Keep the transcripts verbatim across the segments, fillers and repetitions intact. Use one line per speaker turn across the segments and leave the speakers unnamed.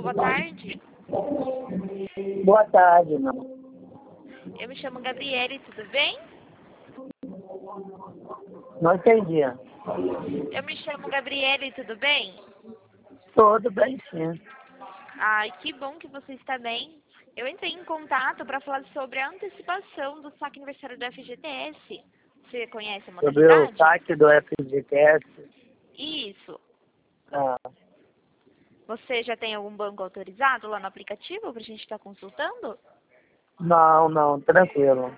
boa tarde.
Boa tarde, não.
Eu me chamo Gabriele, tudo bem?
Não entendi.
Eu me chamo Gabriele, tudo bem?
Tudo bem, sim.
Ai, que bom que você está bem. Eu entrei em contato para falar sobre a antecipação do saque aniversário do F G T S. Você conhece a
Sobre o
modalidade?
saque do F G T S.
Isso.
Ah,
Você já tem algum banco autorizado lá no aplicativo para a gente estar consultando?
não, não, tranquilo.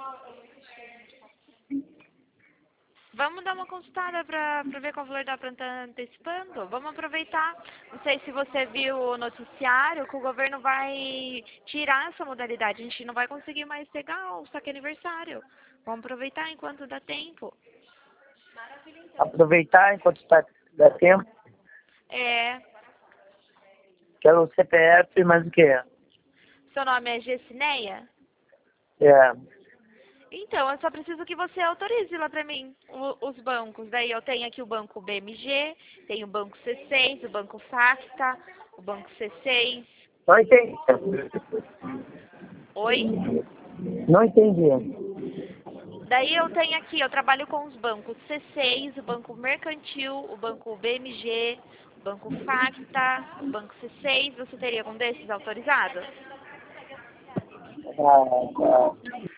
Vamos dar uma consultada para ver qual valor dá para estar antecipando? Vamos aproveitar. Não sei se você viu o noticiário que o governo vai tirar essa modalidade. A gente não vai conseguir mais pegar o saque aniversário. Vamos aproveitar enquanto dá tempo.
Aproveitar enquanto está dá tempo.
É,
Quero o C P F, mas o quê?
seu nome é Gessineia?
É.
Então, eu só preciso que você autorize lá para mim o- os bancos. Daí eu tenho aqui o banco B M G, tenho o banco C seis, o banco Facta, o banco C seis.
Não entendi.
Oi?
Não entendi.
Daí eu tenho aqui, eu trabalho com os bancos C seis, o banco Mercantil, o banco B M G, o banco Facta, o banco C seis. Você teria algum desses autorizado?
Ah, tá.